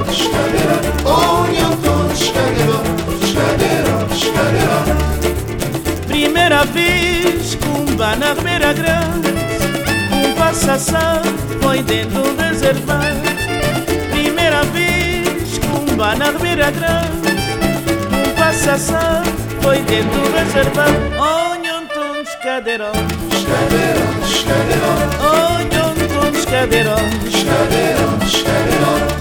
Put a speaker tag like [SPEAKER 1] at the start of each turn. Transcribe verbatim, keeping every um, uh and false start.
[SPEAKER 1] escadeira, oh Newton, escadeira, escadeira, escadeira.
[SPEAKER 2] Primeira vez, cumba na Ribeira Grande, um passação foi dentro do reservado. Primeira vez, cumba na Ribeira Grande, um passação foi dentro do reservado. Oh Newton, escadeira,
[SPEAKER 1] Escadeira, escadeira,
[SPEAKER 2] oh Newton, escadeira,
[SPEAKER 1] escadeira, escadeira.